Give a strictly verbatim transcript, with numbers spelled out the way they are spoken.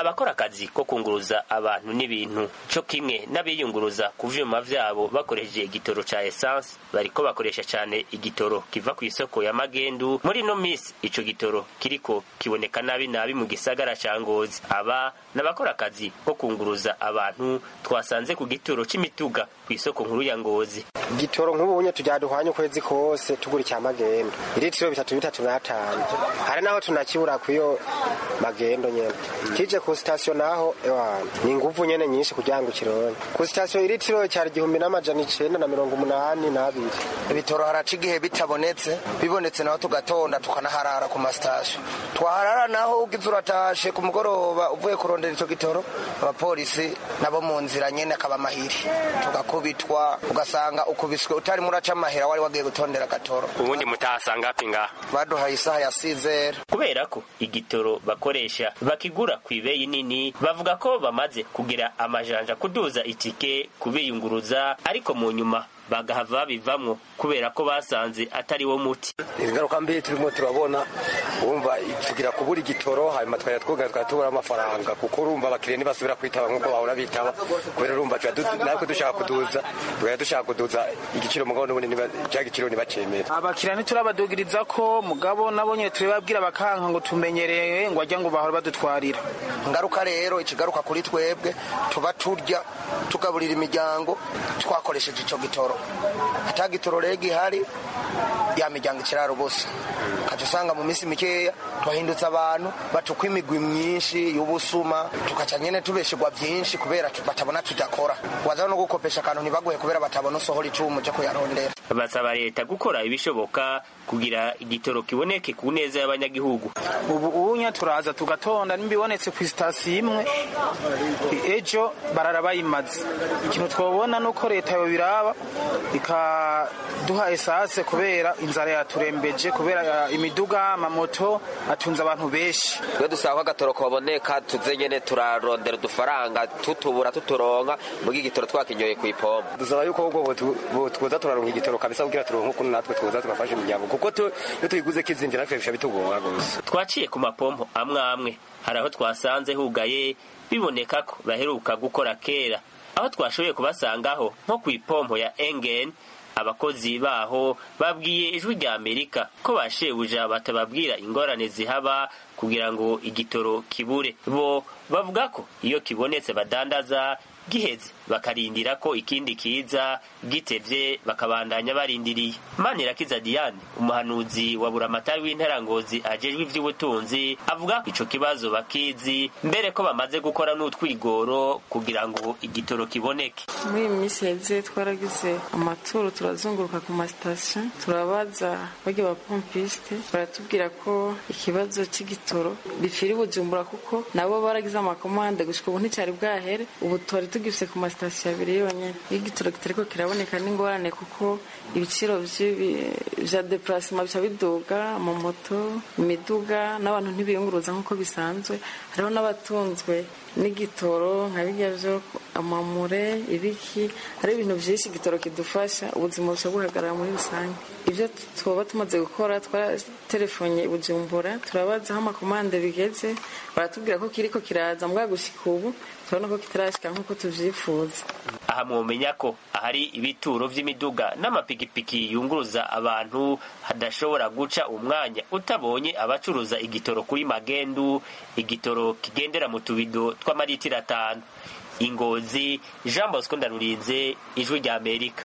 abakora akazi ko kunguruza abantu n'ibintu co kimwe n'abiyunguruza ku vyuma vyabo bakoresheje igitoro ca essence bariko bakoresha cane igitoro kiva ku isoko ya Magendu. Muri no misi ico gitoro kiriko kiboneka nabi nabi mu gisagara ca Ngozi. Aba n'abakora akazi ko kunguruza abantu twasanze ku gitoro c'imituga ku isoko nkuru ya Ngozi. Gitoro nk'ubunye tujaduhanye kwezi kose tugura cya Magendo iritiro bitatu bitatu n'atanu hari naho tunakibura kuyo Magendo nyene kije ku station naho ewana ni nguvu nyene nyinshi kugira ngo kironke ku station iritiro cyari igihumbi n'amajana icenda na mirongo umunani n'abiri. Ibitoro haraca igihe bitabonetse bibonetse naho tugatonda tukanaharara ku mastation twaharara naho ugize uratashe ku mugoroba uvuye kurondera ico gitoro abapolisi nabo mu nzira nyene akaba mahiri tugakubitwa ugasanga ukubiswe utari muraca amahera wari wagiye gutondera gatoro. Ubundi mutasanga pinga baduhaye isaha ya sizera kubera ko igitoro bakoresha bakigura kwibeyi nini. Bavuga ko bamaze kugira amajanja kuduza itike kubiyunguruza ariko mu nyuma bagahava bivamwo kubera ko basanze atari wo muti. Ingaruka mbi turimo turabona urumva tugira kubura igitoro hanyuma twaya twoga twatubura amafaranga kuko urumva abakiriya ntibasubira kwitaba nkuko bahora bitaba kubera urumva natwe dushaka kuduza twaya dushaka kuduza igiciro mugabo n'ubundi niba cya giciro ntibacemera. Abakiriya ntiturabadugiriza ko mugabo nabonye turebabwira bakanka ngo tumenyereye ngo ajya ngo bahora badutwarira. Ngaruka rero ikigaruka kuri twebwe tuba turya tugaburira imiryango twakoresheje ico gitoro atagitoro regi hari ya miryango ikiraro bose katusanga mu misi mikeya twahindutse abantu batukwa imigwi myinshi y'ubusuma tukaca nyene tubeshegwa byinshi kubera batabona tudakora waza no gukopesha akantu ntibaguhe kubera batabona usohora icumu cyo kuyarondera. Basaba leta gukora ibishoboka kugira igitoro kiboneke ku neza y'abanyagihugu. Ubu unya turaza tugatonda nimbibonetse ku station imwe ejo bararabayimaze ikintu twobona nuko leta yo biraba ikaduha esase kubera inzara yaturembeje kubera imiduga amamoto atunze abantu benshi. Twe dusaba agatoro kaboneka tuze nyene turarondera udufaranga tutubura tuturonka mugi igitoro twakinyoye ku ipombo. Dusaba yuko ubwo twoza turaronka igitoro kabisa kugira turonke ukuntu natwe twoza tugafasha imiryango kuko to iyo tuyiguze kizimvye natwe bisha bitugora gose. Twaciye ku mapompo amwe amwe hari aho twasanze hugaye biboneka ko baheruka gukora kera. Aho twashoboye kubasangaho nko ku ipompo ya Engen abakozi baho babwiye ijwi rya Amerika ko bashebuja batababwira ingorane zihaba kugira ngo igitoro kibure. Bo bavuga ko iyo kibonetse badandaza giheze bakarindira ko ikindi kiza gitevye bakabandanya barindiriye. Manirakiza Diane umuhanuzi wa buramatari w'intara Ngozi ajejwe ivy'ubutunzi avuga ico kibazo bakizi mbere ko bamaze gukora n'utwigoro kugira ngo igitoro kiboneke. Muri misi heze twaragize amaturo turazunguruka ku ma station turabaza bage ba pompiste baratubwira ko ikibazo c'igitoro bifiri Bujumbura kuko nabo baragize amakomande gushika ubu nticari bwahere ubu tori tugifise ku station abiri yonyene igitoro kitariko kiraboneka n'ingorane kuko ibiciro vya déplacement bica biduga mu moto imiduga n'abantu ntibiyunguruza nkuko bisanzwe hariho n'abatunzwe n'igitoro nka bijya vyo amamure ibiki hari ibintu vyinshi igitoro kidufasha ubuzima busha buhagarara muri rusange. Ivyo twoba tumaze gukora twara telefone Bujumbura turabaza aho amakomande bigeze baratubwira ko kiriko kiraza mbwa gushika ubu turabona ko kitarashika nkuko tuvyifuza. Aha mwomenya ko ahari ibituro vy'imiduga n'amapikipiki yunguruza abantu hadashobora guca umwanya utabonye abacuruza igitoro kuri Magendu igitoro kigendera mu tubido tw'amaritiro atanu. Ingozi Jean Bosco Ndarurinze ijwi rya Amerika.